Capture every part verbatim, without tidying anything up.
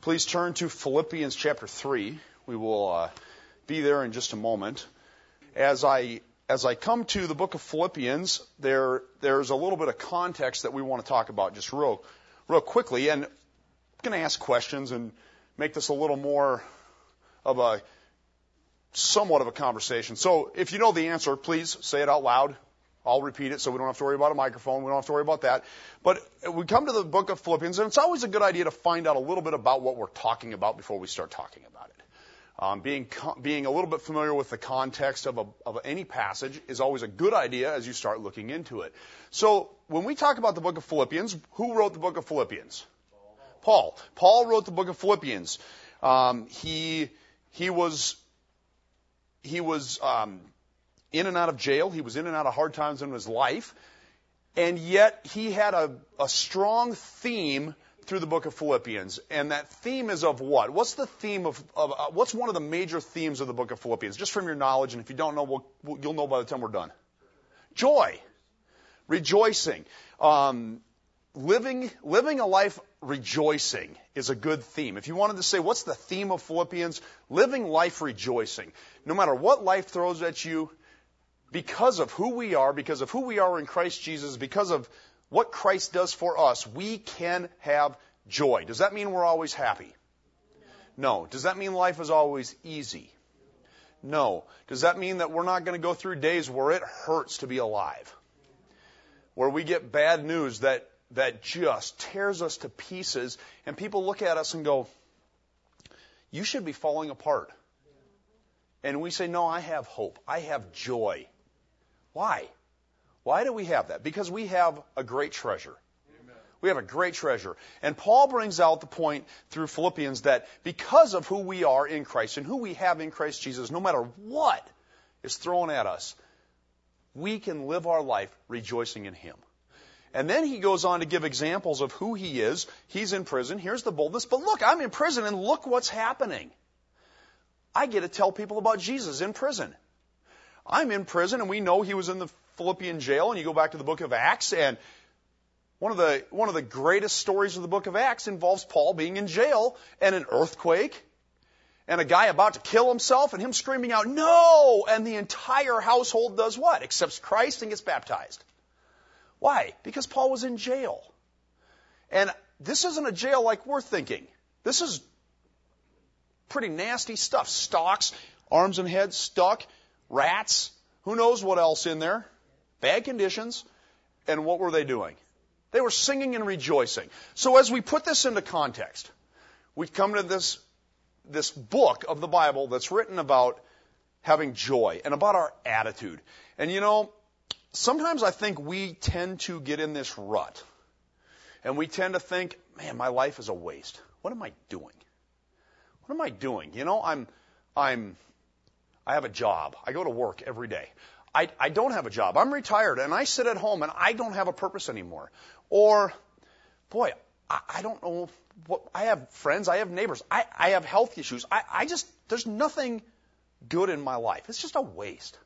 Please turn to Philippians chapter three. We will uh, be there in just a moment. As I as I come to the book of Philippians, there there's a little bit of context that we want to talk about just real real quickly, and I'm going to ask questions and make this a little more of a somewhat of a conversation. So if you know the answer, please say it out loud. I'll repeat it so we don't have to worry about a microphone. We don't have to worry about that. But we come to the book of Philippians, and it's always a good idea to find out a little bit about what we're talking about before we start talking about it. Um, being being a little bit familiar with the context of, a, of any passage is always a good idea as you start looking into it. So when we talk about the book of Philippians, who wrote the book of Philippians? Paul. Paul wrote the book of Philippians. Um, he he was he was um, in and out of jail. He was in and out of hard times in his life. And yet he had a, a strong theme through the book of Philippians. And that theme is of what? What's the theme of, of uh, what's one of the major themes of the book of Philippians? Just from your knowledge, and if you don't know, we'll, we'll, you'll know by the time we're done. Joy. Rejoicing. Um, living, living a life rejoicing is a good theme. If you wanted to say, what's the theme of Philippians? Living life rejoicing. No matter what life throws at you, because of who we are, because of who we are in Christ Jesus, because of what Christ does for us, we can have joy. Does that mean we're always happy? No. Does that mean life is always easy? No. Does that mean that we're not going to go through days where it hurts to be alive? Where we get bad news that, that just tears us to pieces, and people look at us and go, you should be falling apart. And we say, no, I have hope. I have joy. Why? Why do we have that? Because we have a great treasure. Amen. We have a great treasure. And Paul brings out the point through Philippians that because of who we are in Christ and who we have in Christ Jesus, no matter what is thrown at us, we can live our life rejoicing in Him. And then he goes on to give examples of who he is. He's in prison. Here's the boldness. But look, I'm in prison, and look what's happening. I get to tell people about Jesus in prison. I'm in prison, and we know he was in the Philippian jail, and you go back to the book of Acts, and one of the one of the greatest stories of the book of Acts involves Paul being in jail and an earthquake and a guy about to kill himself and him screaming out, no! And the entire household does what? Accepts Christ and gets baptized. Why? Because Paul was in jail. And this isn't a jail like we're thinking. This is pretty nasty stuff. Stocks, arms and heads stuck, rats, who knows what else in there. Bad conditions. And what were they doing? They were singing and rejoicing. So as we put this into context, we come to this, this book of the Bible that's written about having joy and about our attitude. And you know, sometimes I think we tend to get in this rut. And we tend to think, man, my life is a waste. What am I doing? What am I doing? You know, I'm, I'm, I have a job. I go to work every day. I, I don't have a job. I'm retired, and I sit at home, and I don't have a purpose anymore. Or, boy, I, I don't know what, I have friends, I have neighbors, I, I have health issues. I, I just, there's nothing good in my life. It's just a waste.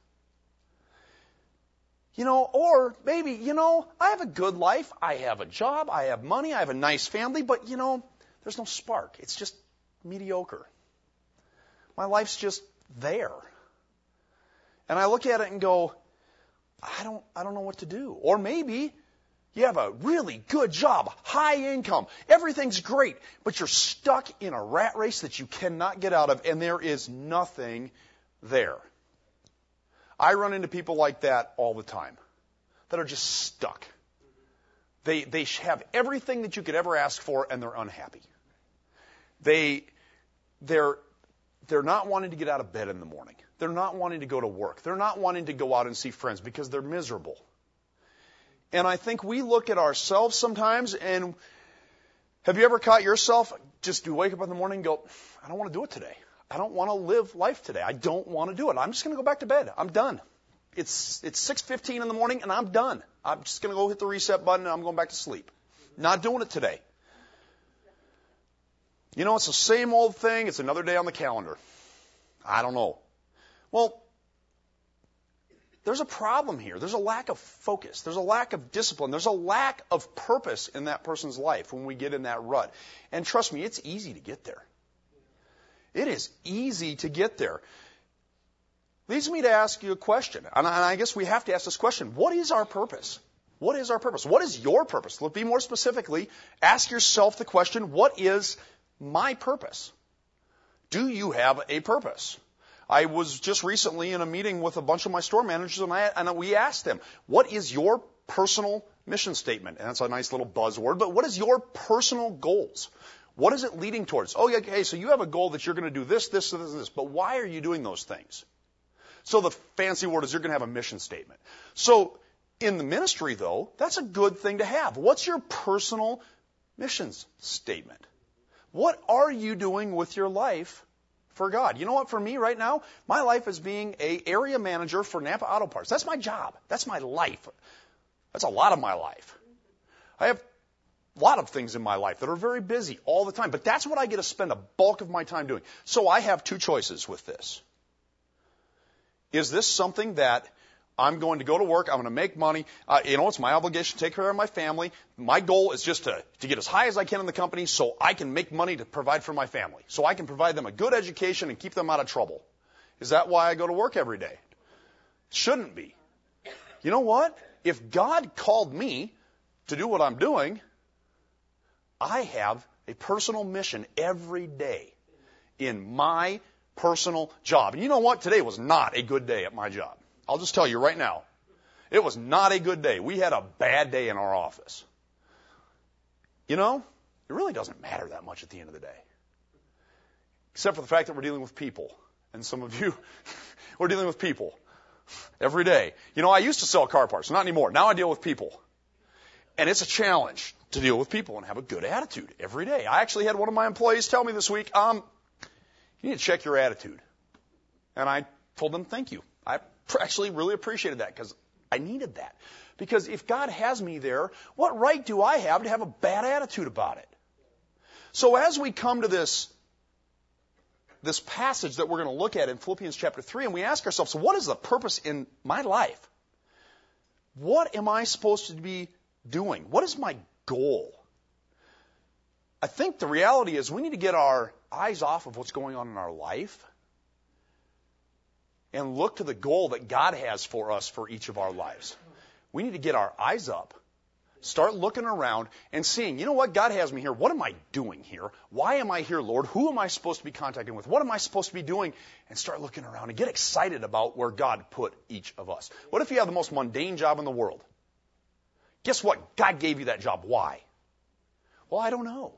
You know, or maybe, you know, I have a good life. I have a job. I have money. I have a nice family. But, you know, there's no spark. It's just mediocre. My life's just there. And I look at it and go, I don't, I don't know what to do. Or maybe you have a really good job, high income, everything's great, but you're stuck in a rat race that you cannot get out of, and there is nothing there. I run into people like that all the time, that are just stuck. They, they have everything that you could ever ask for, and they're unhappy. They, they're, they're not wanting to get out of bed in the morning. They're not wanting to go to work. They're not wanting to go out and see friends because they're miserable. And I think we look at ourselves sometimes, and have you ever caught yourself just you wake up in the morning and go, I don't want to do it today. I don't want to live life today. I don't want to do it. I'm just going to go back to bed. I'm done. It's it's six fifteen in the morning, and I'm done. I'm just going to go hit the reset button, and I'm going back to sleep. Not doing it today. You know, it's the same old thing. It's another day on the calendar. I don't know. Well, there's a problem here. There's a lack of focus. There's a lack of discipline. There's a lack of purpose in that person's life when we get in that rut. And trust me, it's easy to get there. It is easy to get there. Leads me to ask you a question. And I guess we have to ask this question. What is our purpose? What is our purpose? What is your purpose? Let's be more specifically. Ask yourself the question, what is my purpose? Do you have a purpose? I was just recently in a meeting with a bunch of my store managers, and, I, and we asked them, what is your personal mission statement? And that's a nice little buzzword, but what is your personal goals? What is it leading towards? Oh, yeah, okay, so you have a goal that you're going to do this, this, this, and this, but why are you doing those things? So the fancy word is you're going to have a mission statement. So in the ministry, though, that's a good thing to have. What's your personal missions statement? What are you doing with your life for God? You know what, for me right now, my life is being an area manager for Napa Auto Parts. That's my job. That's my life. That's a lot of my life. I have a lot of things in my life that are very busy all the time, but that's what I get to spend a bulk of my time doing. So I have two choices with this. Is this something that I'm going to go to work, I'm going to make money, uh, you know, it's my obligation to take care of my family. My goal is just to, to get as high as I can in the company so I can make money to provide for my family, so I can provide them a good education and keep them out of trouble. Is that why I go to work every day? Shouldn't be. You know what? If God called me to do what I'm doing, I have a personal mission every day in my personal job. And you know what? Today was not a good day at my job. I'll just tell you right now, it was not a good day. We had a bad day in our office. You know, it really doesn't matter that much at the end of the day. Except for the fact that we're dealing with people. And some of you, we're dealing with people every day. You know, I used to sell car parts, not anymore. Now I deal with people. And it's a challenge to deal with people and have a good attitude every day. I actually had one of my employees tell me this week, um, you need to check your attitude. And I told them, thank you. I actually really appreciated that because I needed that. Because if God has me there, what right do I have to have a bad attitude about it? So as we come to this, this passage that we're going to look at in Philippians chapter three, and we ask ourselves, so what is the purpose in my life? What am I supposed to be doing? What is my goal? I think the reality is we need to get our eyes off of what's going on in our life and look to the goal that God has for us for each of our lives. We need to get our eyes up, start looking around and seeing, you know what, God has me here. What am I doing here? Why am I here, Lord? Who am I supposed to be contacting with? What am I supposed to be doing? And start looking around and get excited about where God put each of us. What if you have the most mundane job in the world? Guess what? God gave you that job. Why? Well, I don't know.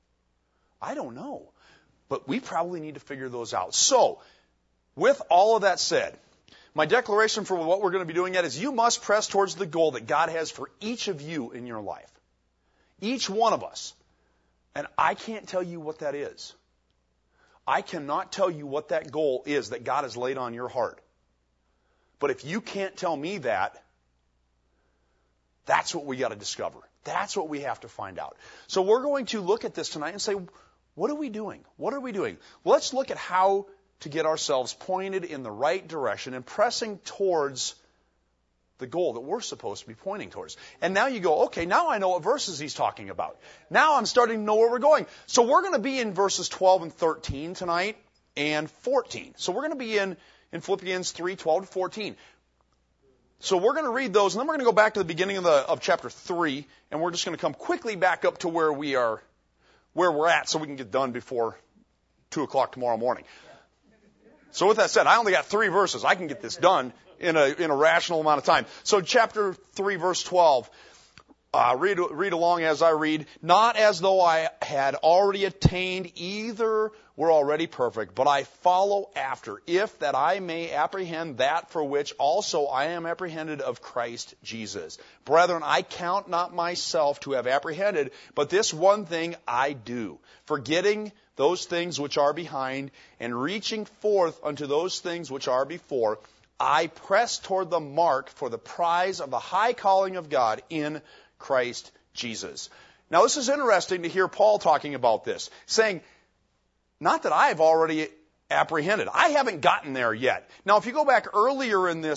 I don't know. But we probably need to figure those out. So, with all of that said, my declaration for what we're going to be doing yet is you must press towards the goal that God has for each of you in your life. Each one of us. And I can't tell you what that is. I cannot tell you what that goal is that God has laid on your heart. But if you can't tell me that, that's what we got to discover. That's what we have to find out. So we're going to look at this tonight and say, what are we doing? What are we doing? Let's look at how to get ourselves pointed in the right direction and pressing towards the goal that we're supposed to be pointing towards. And now you go, okay, now I know what verses he's talking about. Now I'm starting to know where we're going. So we're going to be in verses twelve and thirteen tonight and fourteen. So we're going to be in, in Philippians three, twelve to fourteen. So we're going to read those, and then we're going to go back to the beginning of, the, of chapter three, and we're just going to come quickly back up to where we are, where we're at, so we can get done before two o'clock tomorrow morning. So with that said, I only got three verses. I can get this done in a in a rational amount of time. So chapter three, verse twelve. Uh, read read along as I read. Not as though I had already attained, either were already perfect, but I follow after, if that I may apprehend that for which also I am apprehended of Christ Jesus. Brethren, I count not myself to have apprehended, but this one thing I do, forgetting those things which are behind, and reaching forth unto those things which are before, I press toward the mark for the prize of the high calling of God in Christ Jesus. Now this is interesting to hear Paul talking about this, saying, not that I have already apprehended. I haven't gotten there yet. Now if you go back earlier in this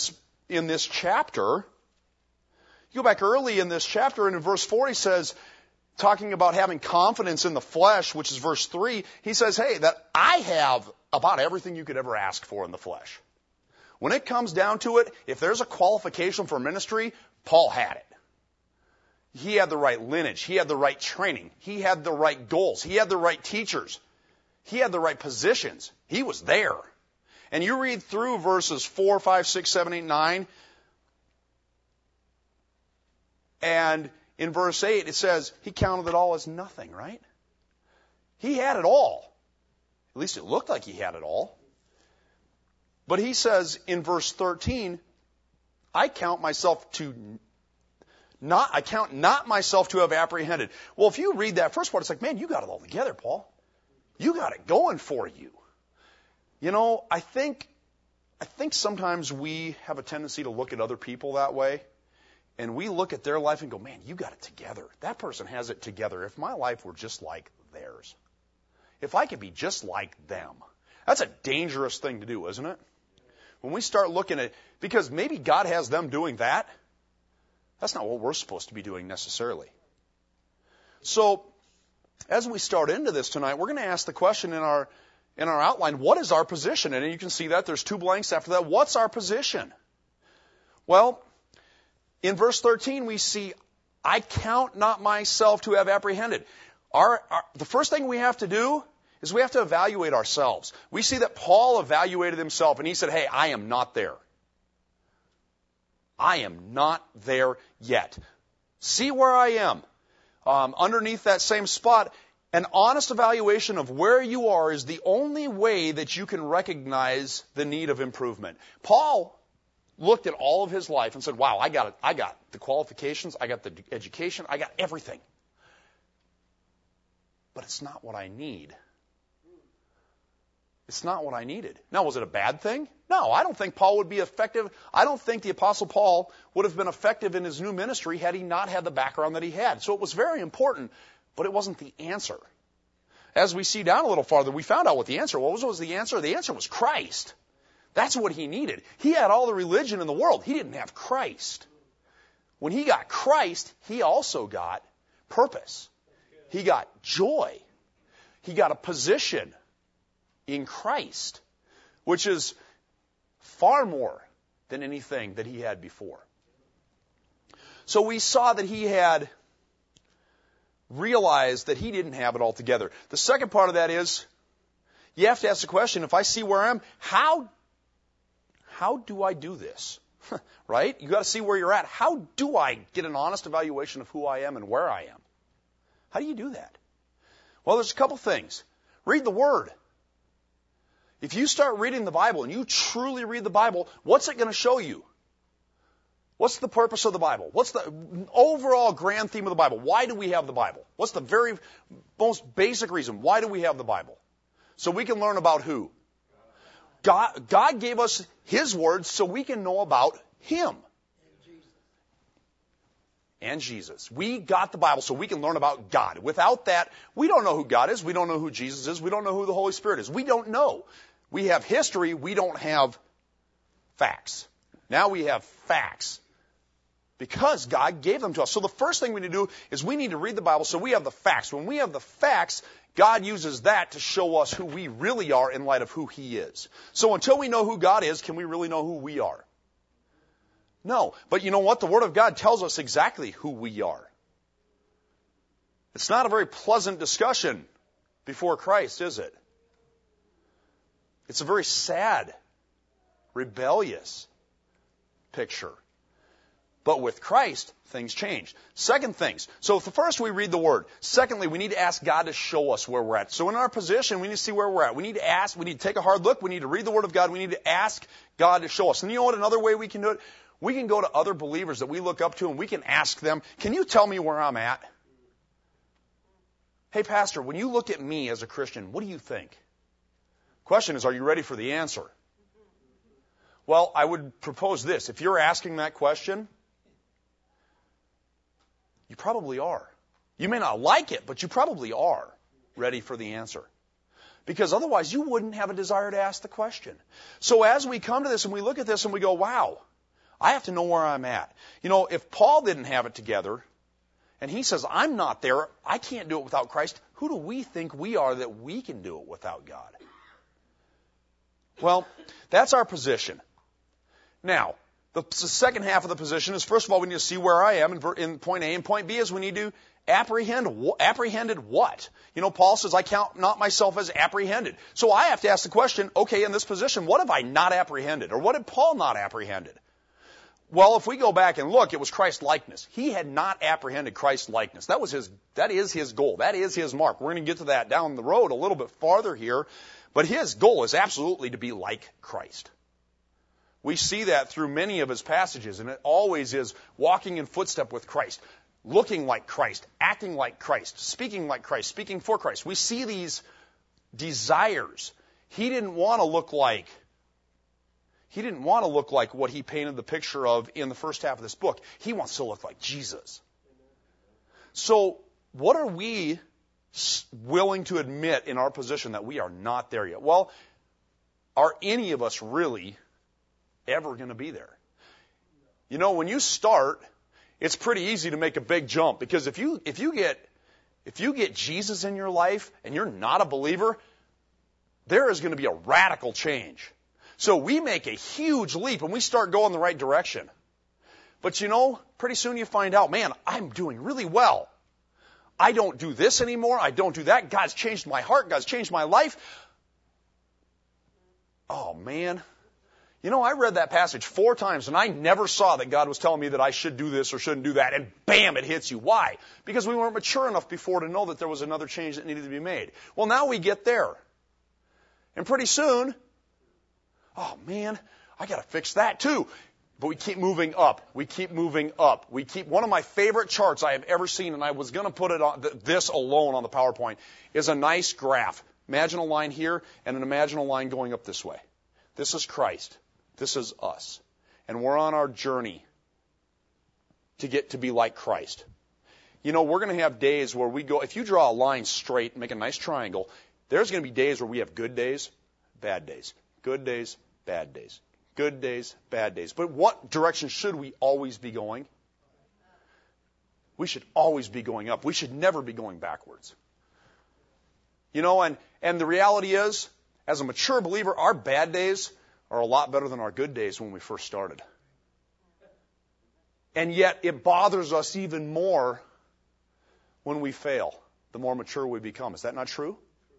in this chapter, you go back early in this chapter, and in verse four he says, talking about having confidence in the flesh, which is verse three, he says, hey, that I have about everything you could ever ask for in the flesh. When it comes down to it, if there's a qualification for ministry, Paul had it. He had the right lineage. He had the right training. He had the right goals. He had the right teachers. He had the right positions. He was there. And you read through verses four, five, six, seven, eight, nine, and in verse eight it says, he counted it all as nothing, right? He had it all. At least it looked like he had it all. But he says in verse thirteen, I count myself to not, I count not myself to have apprehended. Well, if you read that first part, it's like, man, you got it all together, Paul. You got it going for you. You know, I think, I think sometimes we have a tendency to look at other people that way. And we look at their life and go, man, you got it together. That person has it together. If my life were just like theirs, if I could be just like them, that's a dangerous thing to do, isn't it? When we start looking at, because maybe God has them doing that, that's not what we're supposed to be doing necessarily. So, as we start into this tonight, we're going to ask the question in our in our outline, what is our position? And you can see that there's two blanks after that. What's our position? Well, in verse thirteen, we see, I count not myself to have apprehended. Our, our, the first thing we have to do is we have to evaluate ourselves. We see that Paul evaluated himself, and he said, hey, I am not there. I am not there yet. See where I am. Um, underneath that same spot, an honest evaluation of where you are is the only way that you can recognize the need of improvement. Paul looked at all of his life and said, wow, I got it. I got the qualifications, I got the education, I got everything. But it's not what I need. It's not what I needed. Now, was it a bad thing? No, I don't think Paul would be effective. I don't think the Apostle Paul would have been effective in his new ministry had he not had the background that he had. So it was very important, but it wasn't the answer. As we see down a little farther, we found out what the answer was. What was the answer? The answer was Christ. That's what he needed. He had all the religion in the world. He didn't have Christ. When he got Christ, he also got purpose. He got joy. He got a position in Christ, which is far more than anything that he had before. So we saw that he had realized that he didn't have it all together. The second part of that is, you have to ask the question, if I see where I am, how, how do I do this? Right? You got to see where you're at. How do I get an honest evaluation of who I am and where I am? How do you do that? Well, there's a couple things. Read the Word. If you start reading the Bible and you truly read the Bible, what's it going to show you? What's the purpose of the Bible? What's the overall grand theme of the Bible? Why do we have the Bible? What's the very most basic reason? Why do we have the Bible? So we can learn about who? God, God gave us His words so we can know about Him. And Jesus. We got the Bible so we can learn about God. Without that, we don't know who God is. We don't know who Jesus is. We don't know who the Holy Spirit is. We don't know. We have history. We don't have facts. Now we have facts because God gave them to us. So the first thing we need to do is we need to read the Bible so we have the facts. When we have the facts, God uses that to show us who we really are in light of who He is. So until we know who God is, can we really know who we are? No. But you know what? The Word of God tells us exactly who we are. It's not a very pleasant discussion before Christ, is it? It's a very sad, rebellious picture. But with Christ, things change. Second things. So the first, we read the Word. Secondly, we need to ask God to show us where we're at. So in our position, we need to see where we're at. We need to ask, we need to take a hard look. We need to read the Word of God. We need to ask God to show us. And you know what? Another way we can do it? We can go to other believers that we look up to and we can ask them, can you tell me where I'm at? Hey, Pastor, when you look at me as a Christian, what do you think? Question is, are you ready for the answer? Well, I would propose this. If you're asking that question, you probably are. You may not like it, but you probably are ready for the answer. Because otherwise, you wouldn't have a desire to ask the question. So as we come to this and we look at this and we go, wow, I have to know where I'm at. You know, if Paul didn't have it together, and he says, I'm not there, I can't do it without Christ, who do we think we are that we can do it without God? Well, that's our position. Now, the second half of the position is, first of all, we need to see where I am in, in point A, and point B is we need to apprehend. Apprehended what? You know, Paul says, I count not myself as apprehended. So I have to ask the question, okay, in this position, what have I not apprehended? Or what did Paul not apprehended? Well, if we go back and look, it was Christ likeness. He had not apprehended Christ likeness. That was his, that is his goal. That is his mark. We're going to get to that down the road a little bit farther here. But his goal is absolutely to be like Christ. We see that through many of his passages, and it always is walking in footstep with Christ, looking like Christ, acting like Christ, speaking like Christ, speaking for Christ. We see these desires. He didn't want to look like He didn't want to look like what he painted the picture of in the first half of this book. He wants to look like Jesus. So what are we willing to admit in our position that we are not there yet? Well, are any of us really ever going to be there? You know, when you start, it's pretty easy to make a big jump, because if you if you get if you get Jesus in your life and you're not a believer, there is going to be a radical change. So we make a huge leap and we start going the right direction. But you know, pretty soon you find out, man, I'm doing really well. I don't do this anymore. I don't do that. God's changed my heart. God's changed my life. Oh, man. You know, I read that passage four times and I never saw that God was telling me that I should do this or shouldn't do that. And bam, it hits you. Why? Because we weren't mature enough before to know that there was another change that needed to be made. Well, now we get there. And pretty soon, oh, man, I got to fix that too. But we keep moving up. We keep moving up. We keep, one of my favorite charts I have ever seen, and I was going to put it on, this alone on the PowerPoint, is a nice graph. Imagine a line here and an imagine a line going up this way. This is Christ. This is us. And we're on our journey to get to be like Christ. You know, we're going to have days where we go, if you draw a line straight and make a nice triangle, there's going to be days where we have good days, bad days. Good days, bad days. Good days, bad days. But what direction should we always be going? We should always be going up. We should never be going backwards. You know, and, and the reality is, as a mature believer, our bad days are a lot better than our good days when we first started. And yet it bothers us even more when we fail, the more mature we become. Is that not true?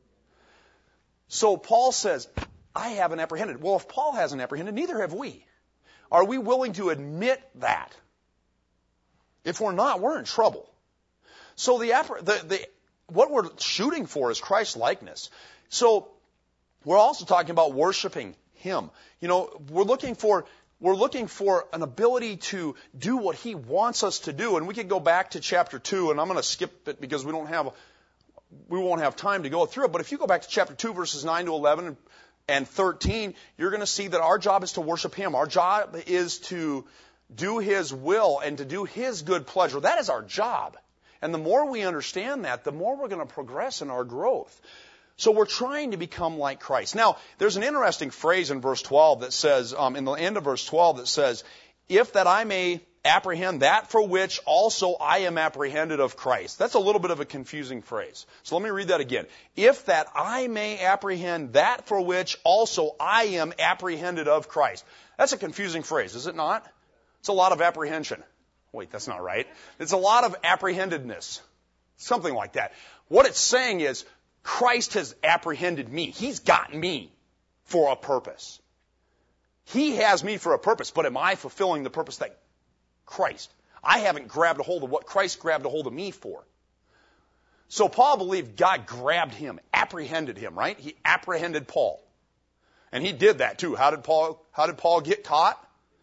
So Paul says, I haven't apprehended. Well, if Paul hasn't apprehended, neither have we. Are we willing to admit that? If we're not, we're in trouble. So the, the, the what we're shooting for is Christ likeness. So we're also talking about worshiping Him. You know, we're looking for we're looking for an ability to do what He wants us to do. And we could go back to chapter two, and I'm going to skip it because we don't have we won't have time to go through it. But if you go back to chapter two, verses nine to eleven. And thirteen, you're going to see that our job is to worship Him. Our job is to do His will and to do His good pleasure. That is our job. And the more we understand that, the more we're going to progress in our growth. So we're trying to become like Christ. Now, there's an interesting phrase in verse twelve that says, um, in the end of verse twelve, that says, if that I may apprehend that for which also I am apprehended of Christ. That's a little bit of a confusing phrase. So let me read that again. If that I may apprehend that for which also I am apprehended of Christ. That's a confusing phrase, is it not? It's a lot of apprehension. Wait, that's not right. It's a lot of apprehendedness. Something like that. What it's saying is, Christ has apprehended me. He's got me for a purpose. He has me for a purpose, but am I fulfilling the purpose that Christ? I haven't grabbed a hold of what Christ grabbed a hold of me for. So Paul believed God grabbed him, apprehended him, right? He apprehended Paul. And he did that too. How did Paul, how did Paul get caught?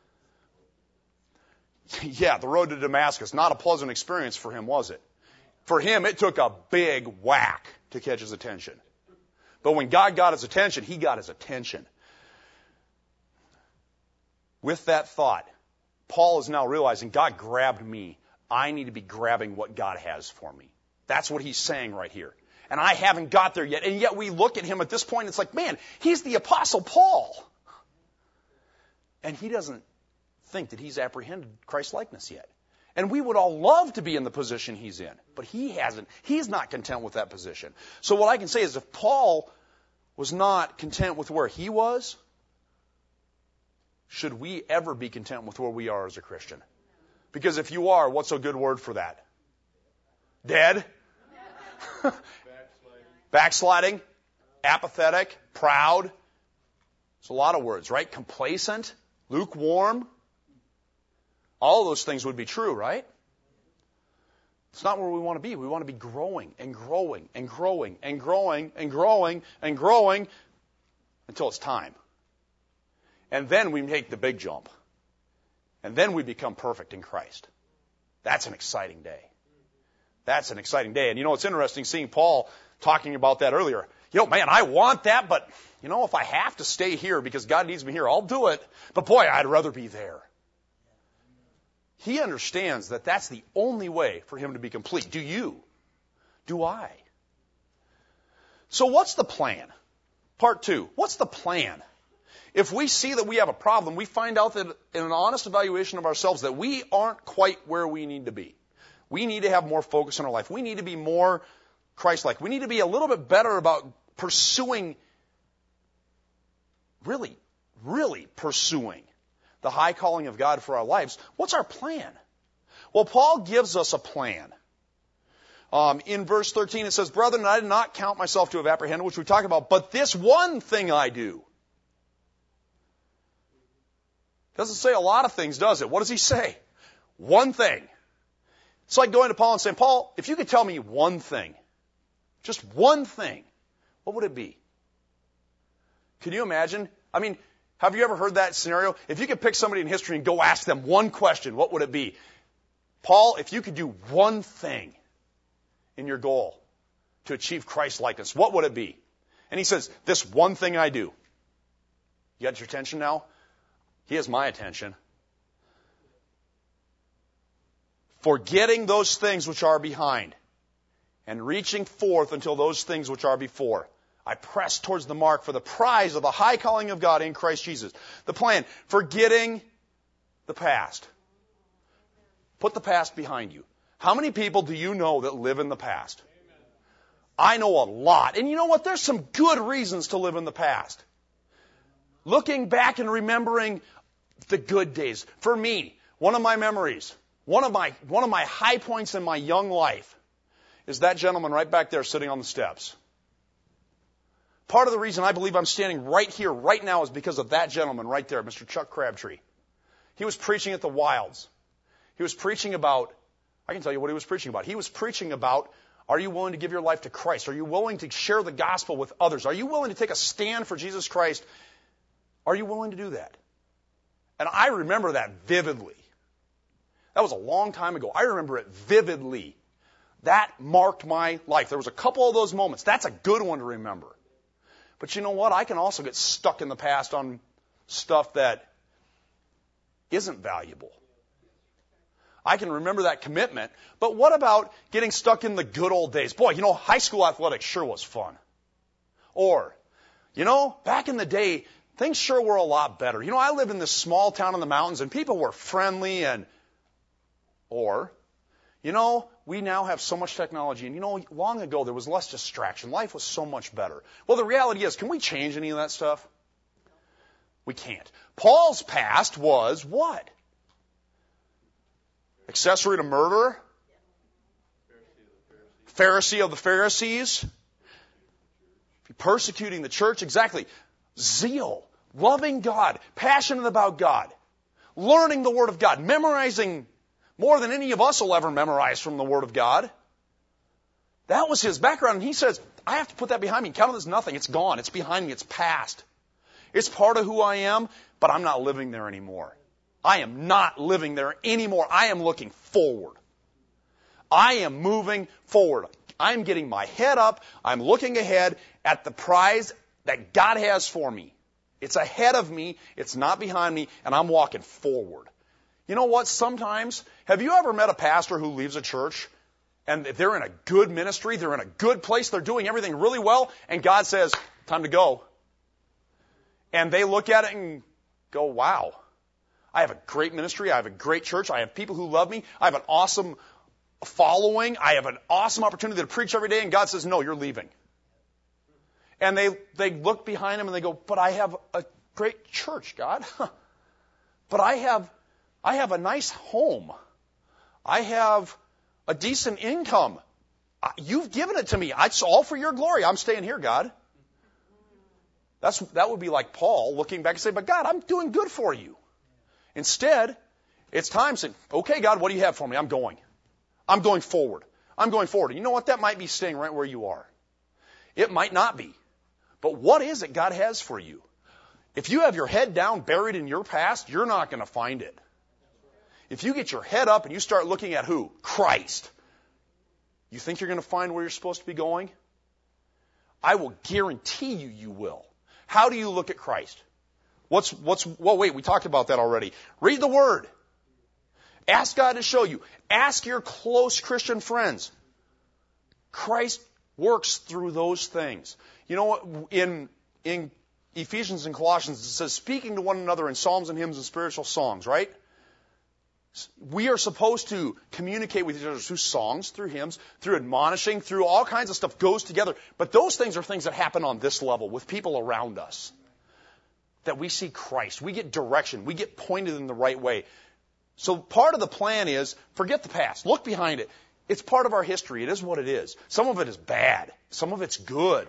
Yeah, the road to Damascus. Not a pleasant experience for him, was it? For him, it took a big whack to catch his attention. But when God got his attention, He got his attention. With that thought, Paul is now realizing God grabbed me. I need to be grabbing what God has for me. That's what he's saying right here. And I haven't got there yet. And yet we look at him at this point, and it's like, man, he's the Apostle Paul. And he doesn't think that he's apprehended Christ-likeness yet. And we would all love to be in the position he's in, but he hasn't. He's not content with that position. So what I can say is if Paul was not content with where he was, should we ever be content with where we are as a Christian? Because if you are, what's a good word for that? Dead? Backsliding. Backsliding? Apathetic? Proud? It's a lot of words, right? Complacent? Lukewarm? All of those things would be true, right? It's not where we want to be. We want to be growing and growing and growing and growing and growing and growing until it's time. And then we make the big jump. And then we become perfect in Christ. That's an exciting day. That's an exciting day. And you know, it's interesting seeing Paul talking about that earlier. You know, man, I want that, but, you know, if I have to stay here because God needs me here, I'll do it. But boy, I'd rather be there. He understands that that's the only way for him to be complete. Do you? Do I? So what's the plan? Part two. What's the plan? If we see that we have a problem, we find out that in an honest evaluation of ourselves that we aren't quite where we need to be. We need to have more focus in our life. We need to be more Christ-like. We need to be a little bit better about pursuing, really, really pursuing the high calling of God for our lives. What's our plan? Well, Paul gives us a plan. Um, in verse thirteen, it says, "Brethren, I did not count myself to have apprehended," which we talked about, "but this one thing I do." Doesn't say a lot of things, does it? What does he say? One thing. It's like going to Paul and saying, "Paul, if you could tell me one thing, just one thing, what would it be?" Can you imagine? I mean, have you ever heard that scenario? If you could pick somebody in history and go ask them one question, what would it be? Paul, if you could do one thing in your goal to achieve Christ-likeness, what would it be? And he says, this one thing I do. You got your attention now? He has my attention. Forgetting those things which are behind and reaching forth until those things which are before. I press towards the mark for the prize of the high calling of God in Christ Jesus. The plan, forgetting the past. Put the past behind you. How many people do you know that live in the past? I know a lot. And you know what? There's some good reasons to live in the past. Looking back and remembering the good days. For me, one of my memories, one of my, one of my high points in my young life is that gentleman right back there sitting on the steps. Part of the reason I believe I'm standing right here, right now, is because of that gentleman right there, Mister Chuck Crabtree. He was preaching at the Wilds. He was preaching about, I can tell you what he was preaching about. He was preaching about, are you willing to give your life to Christ? Are you willing to share the gospel with others? Are you willing to take a stand for Jesus Christ? Are you willing to do that? And I remember that vividly. That was a long time ago. I remember it vividly. That marked my life. There was a couple of those moments. That's a good one to remember. But you know what? I can also get stuck in the past on stuff that isn't valuable. I can remember that commitment. But what about getting stuck in the good old days? Boy, you know, high school athletics sure was fun. Or, you know, back in the day, things sure were a lot better. You know, I lived in this small town in the mountains and people were friendly and, or, you know, we now have so much technology, and you know, long ago there was less distraction. Life was so much better. Well, the reality is, can we change any of that stuff? We can't. Paul's past was what? Accessory to murder? Pharisee of the Pharisees? Persecuting the church? Exactly. Zeal. Loving God. Passionate about God. Learning the Word of God. Memorizing more than any of us will ever memorize from the Word of God. That was his background. And he says, I have to put that behind me. Count it as nothing. It's gone. It's behind me. It's past. It's part of who I am, but I'm not living there anymore. I am not living there anymore. I am looking forward. I am moving forward. I'm getting my head up. I'm looking ahead at the prize that God has for me. It's ahead of me. It's not behind me. And I'm walking forward. You know what? Sometimes, have you ever met a pastor who leaves a church and they're in a good ministry, they're in a good place, they're doing everything really well, and God says, time to go. And they look at it and go, wow, I have a great ministry. I have a great church. I have people who love me. I have an awesome following. I have an awesome opportunity to preach every day. And God says, no, you're leaving. And they, they look behind them and they go, but I have a great church, God. But I have, I have a nice home. I have a decent income. You've given it to me. It's all for your glory. I'm staying here, God. That's, that would be like Paul looking back and saying, but God, I'm doing good for you. Instead, it's time saying, okay, God, what do you have for me? I'm going. I'm going forward. I'm going forward. And you know what? That might be staying right where you are. It might not be. But what is it God has for you? If you have your head down, buried in your past, you're not going to find it. If you get your head up and you start looking at who? Christ. You think you're going to find where you're supposed to be going? I will guarantee you, you will. How do you look at Christ? What's, what's, well, wait, we talked about that already. Read the Word. Ask God to show you. Ask your close Christian friends. Christ works through those things. You know what? In, in Ephesians and Colossians, it says, speaking to one another in psalms and hymns and spiritual songs, right? We are supposed to communicate with each other through songs, through hymns, through admonishing, through all kinds of stuff goes together. But those things are things that happen on this level with people around us. That we see Christ. We get direction. We get pointed in the right way. So part of the plan is, forget the past. Look behind it. It's part of our history. It is what it is. Some of it is bad. Some of it's good.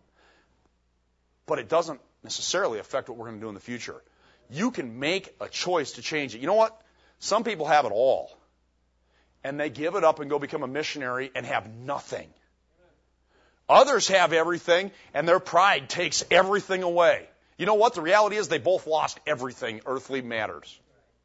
But it doesn't necessarily affect what we're going to do in the future. You can make a choice to change it. You know what? Some people have it all. And they give it up and go become a missionary and have nothing. Others have everything and their pride takes everything away. You know what? The reality is they both lost everything earthly matters.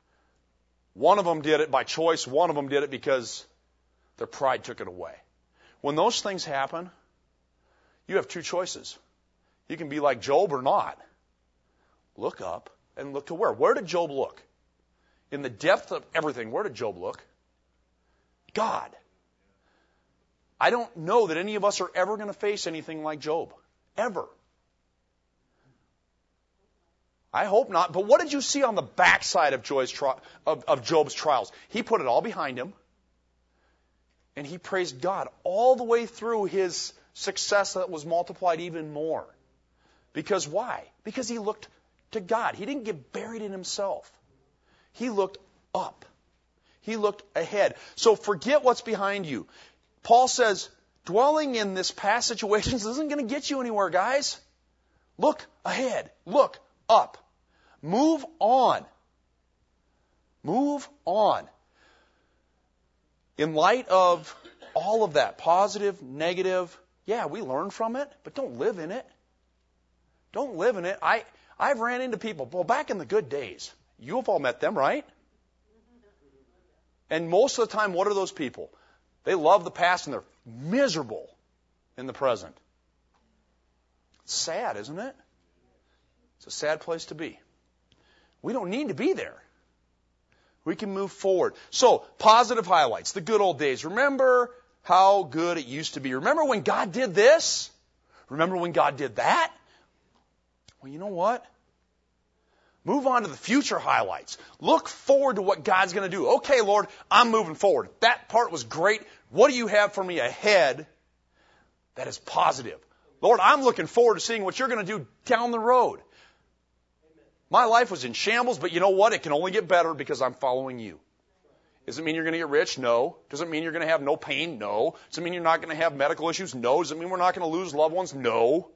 One of them did it by choice. One of them did it because their pride took it away. When those things happen, you have two choices. You can be like Job or not. Look up and look to where? Where did Job look? In the depth of everything, where did Job look? God. I don't know that any of us are ever going to face anything like Job. Ever. I hope not. But what did you see on the backside of, Joy's tri- of, of Job's trials? He put it all behind him. And he praised God all the way through his success that was multiplied even more. Because why? Because he looked to God. He didn't get buried in himself. He looked up. He looked ahead. So forget what's behind you. Paul says, dwelling in this past situations isn't going to get you anywhere, guys. Look ahead. Look up. Move on. Move on. In light of all of that, positive, negative, yeah, we learn from it, but don't live in it. Don't live in it. I, I've ran into people, well, back in the good days. You have all met them, right? And most of the time, what are those people? They love the past and they're miserable in the present. It's sad, isn't it? It's a sad place to be. We don't need to be there. We can move forward. So, positive highlights, the good old days. Remember how good it used to be. Remember when God did this? Remember when God did that? Well, you know what? Move on to the future highlights. Look forward to what God's going to do. Okay, Lord, I'm moving forward. That part was great. What do you have for me ahead that is positive? Lord, I'm looking forward to seeing what you're going to do down the road. My life was in shambles, but you know what? It can only get better because I'm following you. Does it mean you're going to get rich? No. Does it mean you're going to have no pain? No. Does it mean you're not going to have medical issues? No. Does it mean we're not going to lose loved ones? No.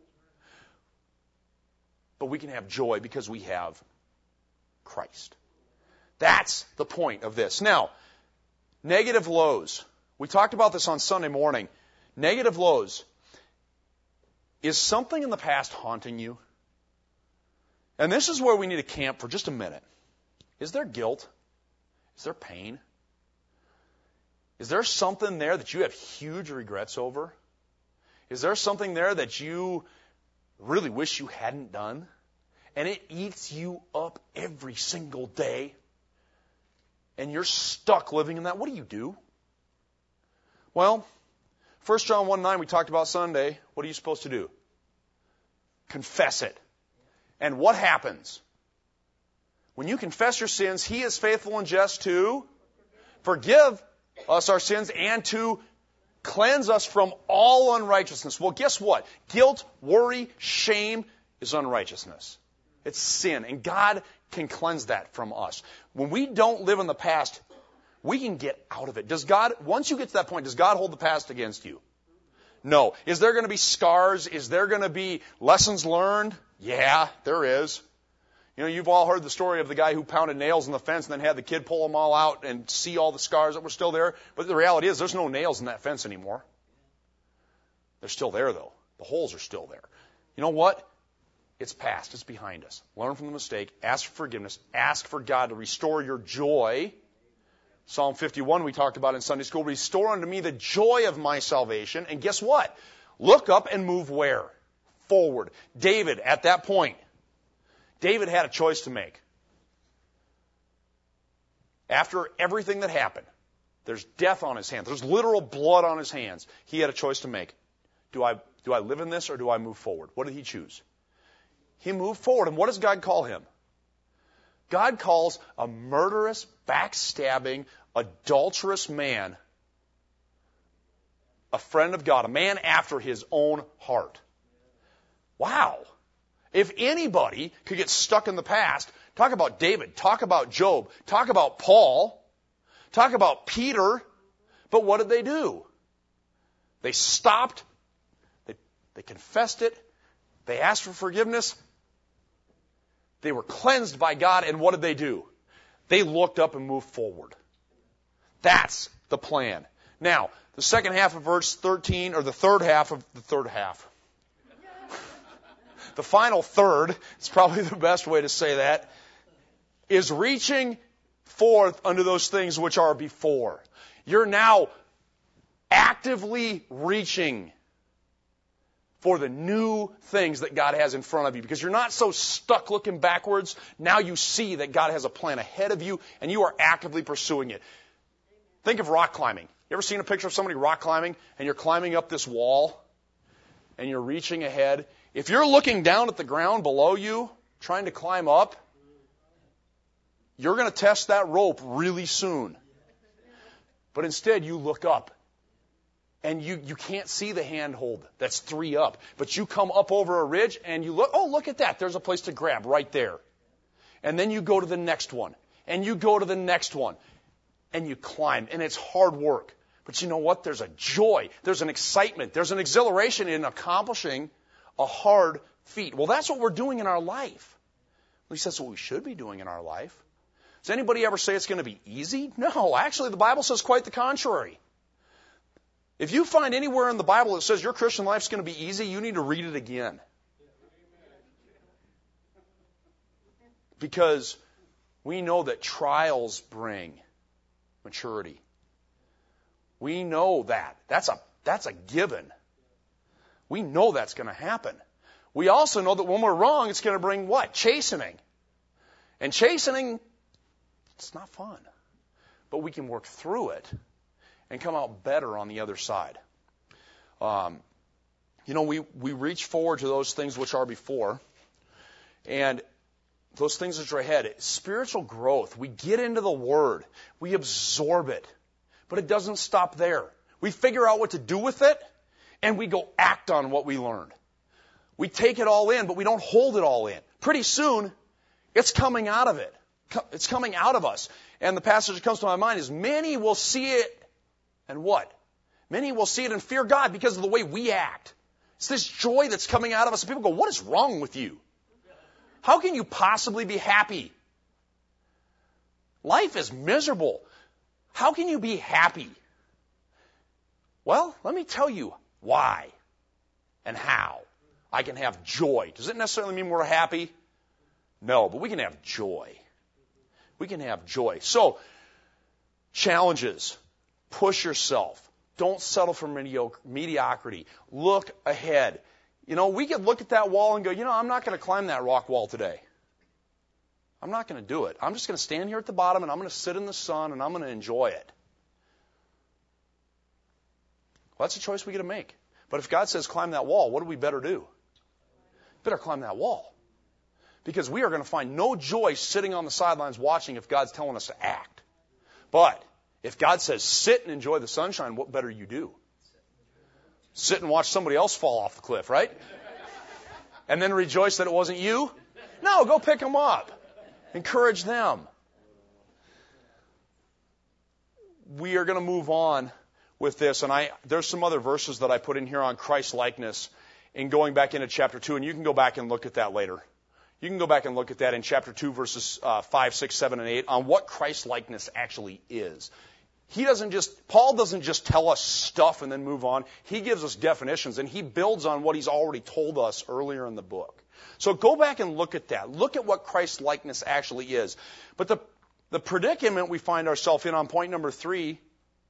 But we can have joy because we have Christ. That's the point of this. Now, negative lows. We talked about this on Sunday morning. Negative lows. Is something in the past haunting you? And this is where we need to camp for just a minute. Is there guilt? Is there pain? Is there something there that you have huge regrets over? Is there something there that you really wish you hadn't done? And it eats you up every single day. And you're stuck living in that. What do you do? Well, First John one nine we talked about Sunday. What are you supposed to do? Confess it. And what happens? When you confess your sins, He is faithful and just to forgive us our sins and to cleanse us from all unrighteousness. Well, guess what? Guilt, worry, shame is unrighteousness. It's sin. And God can cleanse that from us. When we don't live in the past, we can get out of it. Does God, once you get to that point, does God hold the past against you? No. Is there going to be scars? Is there going to be lessons learned? Yeah, there is. You know, you've all heard the story of the guy who pounded nails in the fence and then had the kid pull them all out and see all the scars that were still there. But the reality is there's no nails in that fence anymore. They're still there, though. The holes are still there. You know what? It's past. It's behind us. Learn from the mistake. Ask for forgiveness. Ask for God to restore your joy. Psalm fifty-one we talked about in Sunday school. Restore unto me the joy of my salvation. And guess what? Look up and move where? Forward. David, at that point, David had a choice to make. After everything that happened, there's death on his hands. There's literal blood on his hands. He had a choice to make. Do I, do I live in this or do I move forward? What did he choose? He moved forward. And what does God call him? God calls a murderous, backstabbing, adulterous man a friend of God, a man after His own heart. Wow. If anybody could get stuck in the past, talk about David, talk about Job, talk about Paul, talk about Peter, but what did they do? They stopped, they, they confessed it, they asked for forgiveness, they were cleansed by God, and what did they do? They looked up and moved forward. That's the plan. Now, the second half of verse thirteen, or the third half of the third half, the final third, it's probably the best way to say that, is reaching forth unto those things which are before. You're now actively reaching for the new things that God has in front of you, because you're not so stuck looking backwards. Now you see that God has a plan ahead of you, and you are actively pursuing it. Think of rock climbing. You ever seen a picture of somebody rock climbing, and you're climbing up this wall, and you're reaching ahead? If you're looking down at the ground below you, trying to climb up, you're going to test that rope really soon. But instead, you look up, and you, you can't see the handhold that's three up. But you come up over a ridge, and you look, oh, look at that. There's a place to grab right there. And then you go to the next one, and you go to the next one, and you climb. And it's hard work. But you know what? There's a joy. There's an excitement. There's an exhilaration in accomplishing a hard feat. Well, that's what we're doing in our life. At least that's what we should be doing in our life. Does anybody ever say it's going to be easy? No, actually the Bible says quite the contrary. If you find anywhere in the Bible that says your Christian life's going to be easy, you need to read it again. Because we know that trials bring maturity. We know that. That's a, that's a given. We know that's going to happen. We also know that when we're wrong, it's going to bring what? Chastening. And chastening, it's not fun. But we can work through it and come out better on the other side. Um, you know, we, we reach forward to those things which are before. And those things which are ahead. Spiritual growth. We get into the Word. We absorb it. But it doesn't stop there. We figure out what to do with it. And we go act on what we learned. We take it all in, but we don't hold it all in. Pretty soon, it's coming out of it. It's coming out of us. And the passage that comes to my mind is, many will see it, and what? Many will see it and fear God because of the way we act. It's this joy that's coming out of us. And people go, what is wrong with you? How can you possibly be happy? Life is miserable. How can you be happy? Well, let me tell you why and how I can have joy. Does it necessarily mean we're happy? No, but we can have joy. We can have joy. So, challenges. Push yourself. Don't settle for mediocrity. Look ahead. You know, we could look at that wall and go, you know, I'm not going to climb that rock wall today. I'm not going to do it. I'm just going to stand here at the bottom and I'm going to sit in the sun and I'm going to enjoy it. Well, that's a choice we get to make. But if God says climb that wall, what do we better do? Better climb that wall. Because we are going to find no joy sitting on the sidelines watching if God's telling us to act. But if God says sit and enjoy the sunshine, what better you do? Sit and watch somebody else fall off the cliff, right? And then rejoice that it wasn't you? No, go pick them up. Encourage them. We are going to move on with this, and I there's some other verses that I put in here on Christ likeness in going back into chapter two, and you can go back and look at that later. You can go back and look at that in chapter two, verses uh, five, six, seven, and eight, on what Christ likeness actually is. He doesn't just, Paul doesn't just tell us stuff and then move on. He gives us definitions, and he builds on what he's already told us earlier in the book. So go back and look at that. Look at what Christ likeness actually is. But the, the predicament we find ourselves in on point number three,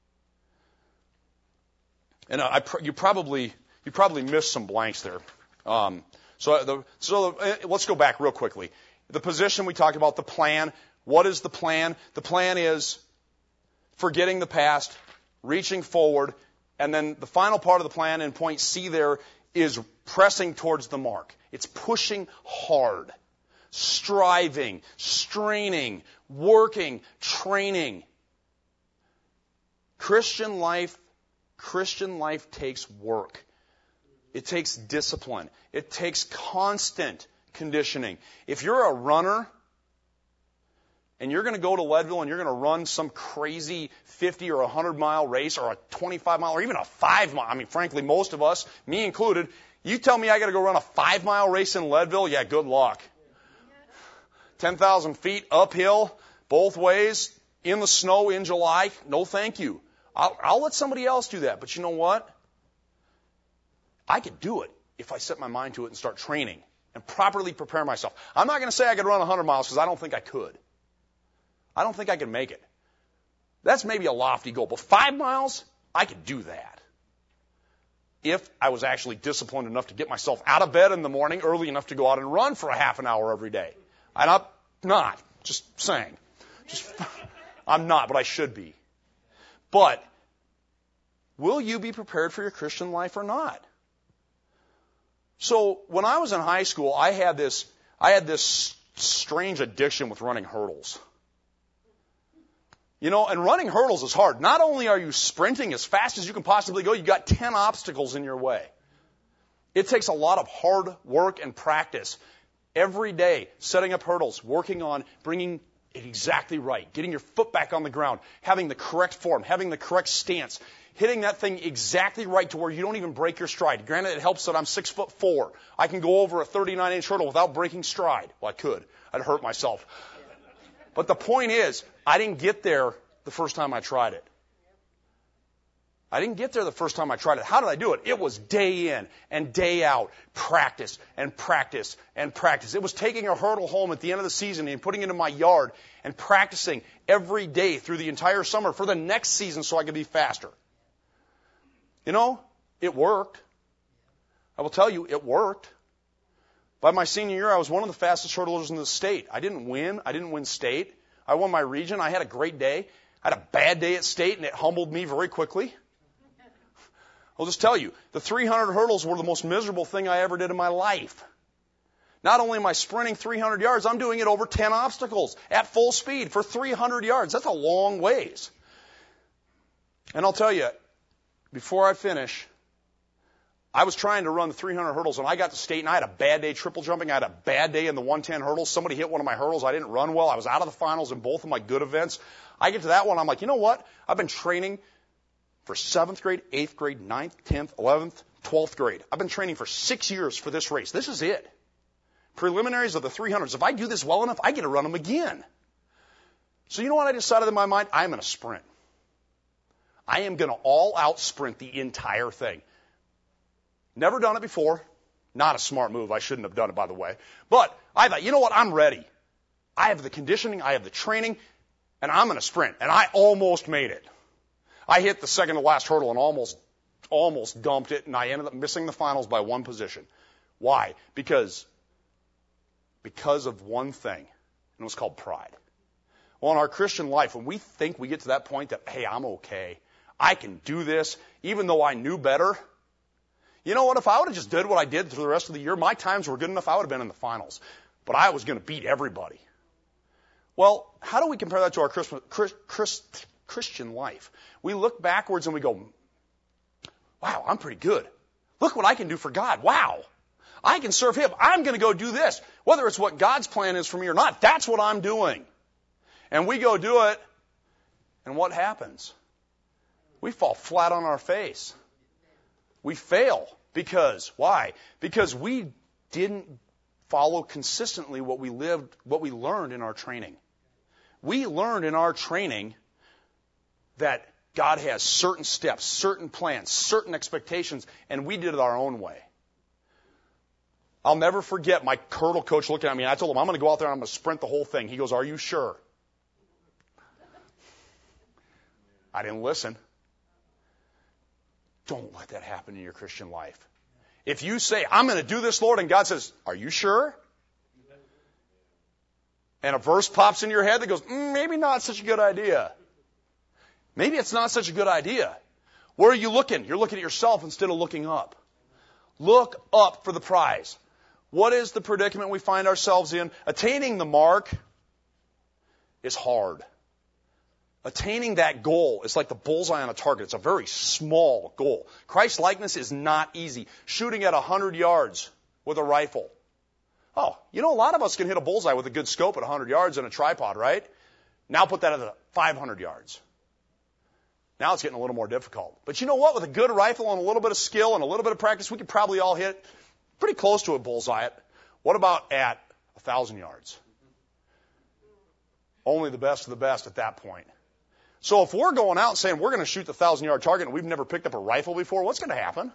and I, you probably you probably missed some blanks there. Um, so the, so the, let's go back real quickly. The position we talked about, the plan. What is the plan? The plan is forgetting the past, reaching forward, and then the final part of the plan in point C there is pressing towards the mark. It's pushing hard, striving, straining, working, training. Christian life, Christian life takes work. It takes discipline. It takes constant conditioning. If you're a runner and you're going to go to Leadville and you're going to run some crazy fifty or one hundred mile race or a twenty-five mile or even a five mile, I mean, frankly, most of us, me included, you tell me I got to go run a five mile race in Leadville, yeah, good luck. ten thousand feet uphill, both ways, in the snow in July, no thank you. I'll, I'll let somebody else do that. But you know what? I could do it if I set my mind to it and start training and properly prepare myself. I'm not going to say I could run one hundred miles because I don't think I could. I don't think I could make it. That's maybe a lofty goal. But five miles, I could do that. If I was actually disciplined enough to get myself out of bed in the morning early enough to go out and run for a half an hour every day. And I'm not. Just saying. Just, I'm not, but I should be. But will you be prepared for your Christian life or not? So when I was in high school, I had this I had this strange addiction with running hurdles. You know, and running hurdles is hard. Not only are you sprinting as fast as you can possibly go, you've got ten obstacles in your way. It takes a lot of hard work and practice every day, setting up hurdles, working on bringing it exactly right, getting your foot back on the ground, having the correct form, having the correct stance, hitting that thing exactly right to where you don't even break your stride. Granted, it helps that I'm six foot four. I can go over a thirty-nine inch hurdle without breaking stride. Well, I could. I'd hurt myself. But the point is, I didn't get there the first time I tried it. I didn't get there the first time I tried it. How did I do it? It was day in and day out, practice and practice and practice. It was taking a hurdle home at the end of the season and putting it in my yard and practicing every day through the entire summer for the next season so I could be faster. You know, it worked. I will tell you, it worked. By my senior year, I was one of the fastest hurdlers in the state. I didn't win. I didn't win state. I won my region. I had a great day. I had a bad day at state, and it humbled me very quickly. I'll just tell you, the three hundred hurdles were the most miserable thing I ever did in my life. Not only am I sprinting three hundred yards, I'm doing it over ten obstacles at full speed for three hundred yards. That's a long ways. And I'll tell you, before I finish, I was trying to run the three hundred hurdles, and I got to state, and I had a bad day triple jumping. I had a bad day in the one ten hurdles. Somebody hit one of my hurdles. I didn't run well. I was out of the finals in both of my good events. I get to that one. I'm like, you know what? I've been training for seventh grade, eighth grade, ninth, tenth, eleventh, twelfth grade. I've been training for six years for this race. This is it. Preliminaries of the three hundreds. If I do this well enough, I get to run them again. So you know what I decided in my mind? I'm going to sprint. I am going to all-out sprint the entire thing. Never done it before. Not a smart move. I shouldn't have done it, by the way. But I thought, you know what? I'm ready. I have the conditioning. I have the training. And I'm going to sprint. And I almost made it. I hit the second to last hurdle and almost, almost dumped it. And I ended up missing the finals by one position. Why? Because, because of one thing. And it was called pride. Well, in our Christian life, when we think we get to that point that, hey, I'm okay. I can do this, even though I knew better. You know what? If I would have just did what I did through the rest of the year, my times were good enough, I would have been in the finals. but I was going to beat everybody. Well, how do we compare that to our Christmas, Chris, Chris, Christian life? We look backwards and we go, wow, I'm pretty good. Look what I can do for God. Wow. I can serve Him. I'm going to go do this. Whether it's what God's plan is for me or not, that's what I'm doing. And we go do it, and what happens? We fall flat on our face. We fail. Because, why? Because we didn't follow consistently what we lived, what we learned in our training. We learned in our training that God has certain steps, certain plans, certain expectations, and we did it our own way. I'll never forget my hurdle coach looking at me, and I told him, I'm going to go out there and I'm going to sprint the whole thing. He goes, are you sure? I didn't listen. Don't let that happen in your Christian life. If you say, I'm going to do this, Lord, and God says, are you sure? And a verse pops in your head that goes, mm, maybe not such a good idea. Maybe it's not such a good idea. Where are you looking? You're looking at yourself instead of looking up. Look up for the prize. What is the predicament we find ourselves in? Attaining the mark is hard. Attaining that goal is like the bullseye on a target. It's a very small goal. Christ likeness is not easy. Shooting at one hundred yards with a rifle. Oh, you know, a lot of us can hit a bullseye with a good scope at one hundred yards and a tripod, right? Now put that at five hundred yards. Now it's getting a little more difficult. But you know what? With a good rifle and a little bit of skill and a little bit of practice, we could probably all hit pretty close to a bullseye. What about at one thousand yards? Only the best of the best at that point. So if we're going out and saying we're going to shoot the thousand-yard target and we've never picked up a rifle before, what's going to happen?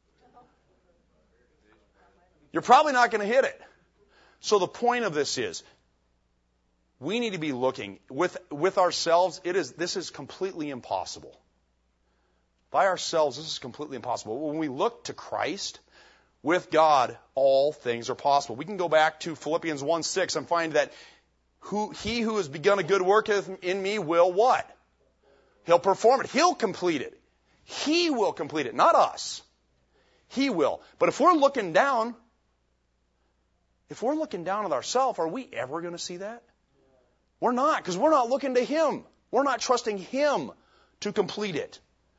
You're probably not going to hit it. So the point of this is we need to be looking with with ourselves. It is this is completely impossible. By ourselves, this is completely impossible. When we look to Christ, with God, all things are possible. We can go back to Philippians one six and find that who he who has begun a good work in me will what? He'll perform it. He'll complete it. He will complete it, not us. He will. But if we're looking down, if we're looking down at ourselves, are we ever going to see that? We're not, because we're not looking to Him. We're not trusting Him to complete it.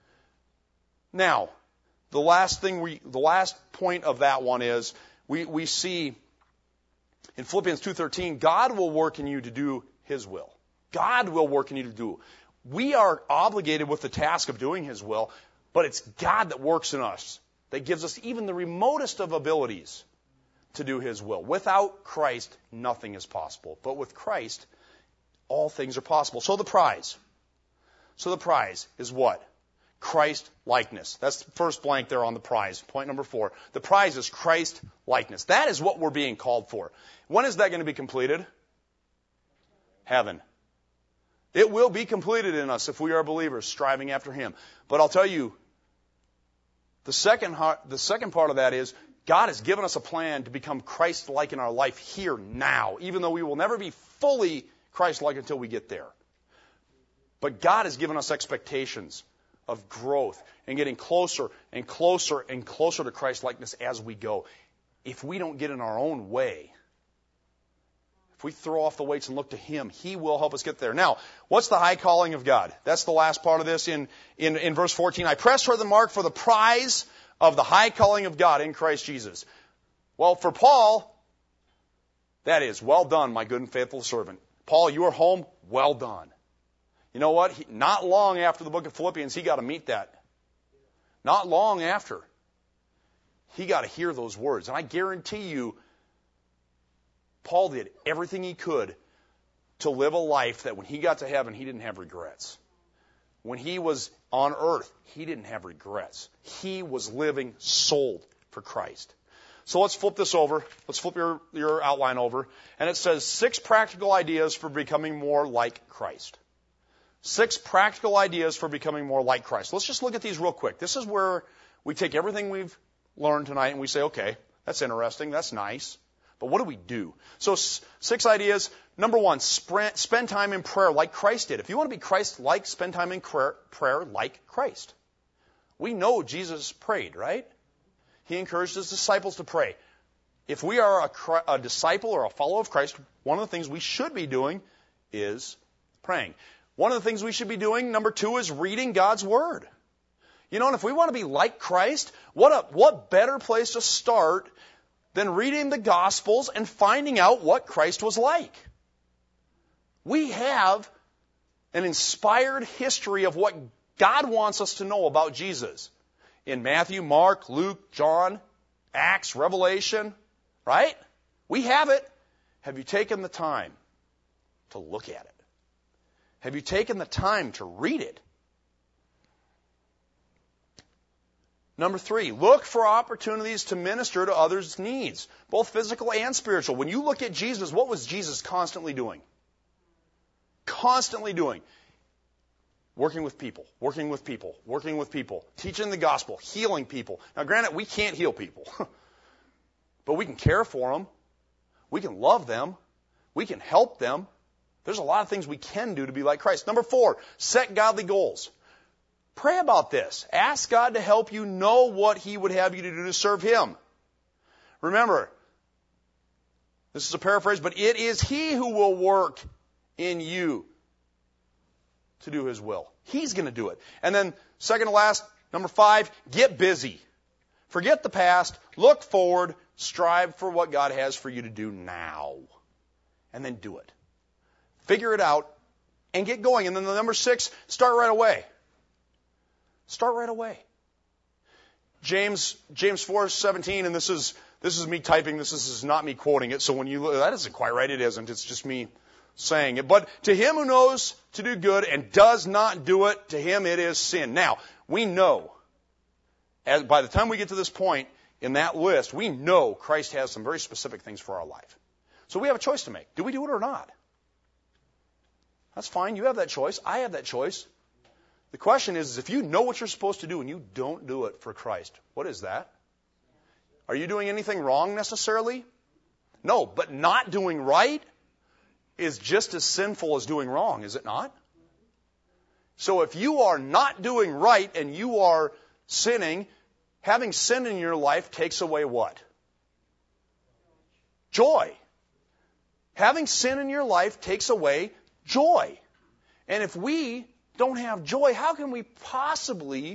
Now, the last thing we, the last point of that one is we, we see in Philippians two thirteen, God will work in you to do His will. God will work in you to do. We are obligated with the task of doing His will, but it's God that works in us, that gives us even the remotest of abilities to do His will. Without Christ, nothing is possible. But with Christ, all things are possible. So the prize. So the prize is what? Christ likeness. That's the first blank there on the prize. Point number four. The prize is Christ likeness. That is what we're being called for. When is that going to be completed? Heaven. It will be completed in us if we are believers striving after Him. But I'll tell you, the second, the second part of that is God has given us a plan to become Christ-like in our life here now, even though we will never be fully Christ-like until we get there. But God has given us expectations of growth and getting closer and closer and closer to Christ-likeness as we go. If we don't get in our own way, if we throw off the weights and look to Him, He will help us get there. Now, what's the high calling of God? That's the last part of this in, in, in verse fourteen. I press toward the mark for the prize of the high calling of God in Christ Jesus. Well, for Paul, that is, well done, my good and faithful servant. Paul, you are home, well done. You know what? He, not long after the book of Philippians, he got to meet that. Not long after. He got to hear those words. And I guarantee you, Paul did everything he could to live a life that when he got to heaven, he didn't have regrets. When he was on earth, he didn't have regrets. He was living sold for Christ. So let's flip this over. Let's flip your, your outline over. And it says six practical ideas for becoming more like Christ. Six practical ideas for becoming more like Christ. Let's just look at these real quick. This is where we take everything we've learned tonight and we say, okay, that's interesting, that's nice. But what do we do? So six ideas. Number one, spend time in prayer like Christ did. If you want to be Christ-like, spend time in prayer, prayer like Christ. We know Jesus prayed, right? He encouraged His disciples to pray. if we are a, a disciple or a follower of Christ, one of the things we should be doing is praying. One of the things we should be doing, number two, is reading God's Word. You know, and if we want to be like Christ, what a, what better place to start than reading the Gospels and finding out what Christ was like? We have an inspired history of what God wants us to know about Jesus in Matthew, Mark, Luke, John, Acts, Revelation, right? We have it. Have you taken the time to look at it? Have you taken the time to read it? Number three, look for opportunities to minister to others' needs, both physical and spiritual. When you look at Jesus, what was Jesus constantly doing? Constantly doing. Working with people, working with people, working with people, teaching the gospel, healing people. Now, granted, we can't heal people, but we can care for them. We can love them. We can help them. There's a lot of things we can do to be like Christ. Number four, set godly goals. Pray about this. Ask God to help you know what He would have you to do to serve Him. Remember, this is a paraphrase, but it is He who will work in you to do His will. He's going to do it. And then, second to last, number five, get busy. Forget the past. Look forward. Strive for what God has for you to do now. And then do it. Figure it out and get going. And then the number six, start right away. Start right away. James James four seventeen, and this is this is me typing. This is, this is not me quoting it. So when you that isn't quite right, it isn't. It's just me saying it. But to him who knows to do good and does not do it, to him it is sin. Now, we know, as by the time we get to this point in that list, we know Christ has some very specific things for our life. So we have a choice to make. Do we do it or not? That's fine. You have that choice. I have that choice. The question is, is if you know what you're supposed to do and you don't do it for Christ, what is that? Are you doing anything wrong necessarily? No, but not doing right is just as sinful as doing wrong, is it not? So if you are not doing right and you are sinning, having sin in your life takes away what? Joy. Having sin in your life takes away joy. And if we don't have joy, how can we possibly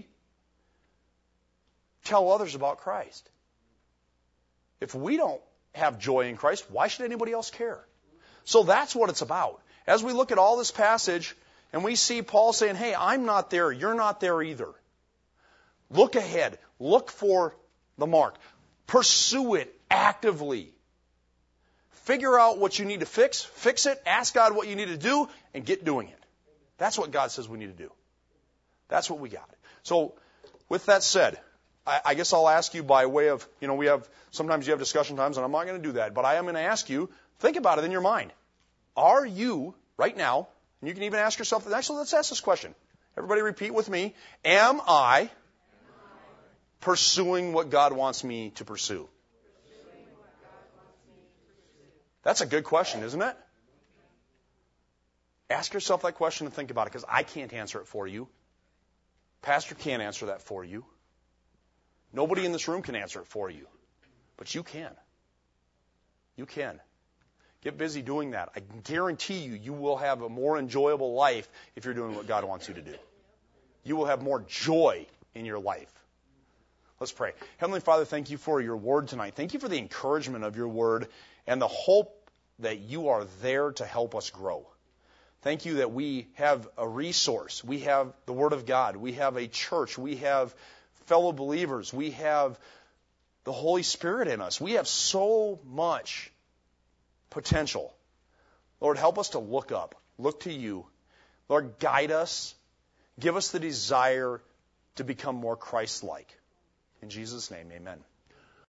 tell others about Christ? If we don't have joy in Christ, why should anybody else care? So that's what it's about. As we look at all this passage and we see Paul saying, hey, I'm not there, you're not there either. Look ahead. Look for the mark. Pursue it actively. Figure out what you need to fix. Fix it. Ask God what you need to do and get doing it. That's what God says we need to do. That's what we got. So with that said, I, I guess I'll ask you by way of, you know, we have, sometimes you have discussion times and I'm not going to do that, but I am going to ask you, think about it in your mind. Are you, right now, and you can even ask yourself, actually let's ask this question. Everybody repeat with me. Am I pursuing what God wants me to pursue? That's a good question, isn't it? Ask yourself that question and think about it, because I can't answer it for you. Pastor can't answer that for you. Nobody in this room can answer it for you. But you can. You can. Get busy doing that. I guarantee you, you will have a more enjoyable life if you're doing what God wants you to do. You will have more joy in your life. Let's pray. Heavenly Father, thank you for your word tonight. Thank you for the encouragement of your word and the hope that you are there to help us grow. Thank you that we have a resource. We have the Word of God. We have a church. We have fellow believers. We have the Holy Spirit in us. We have so much potential. Lord, help us to look up, look to you. Lord, guide us. Give us the desire to become more Christ-like. In Jesus' name, amen.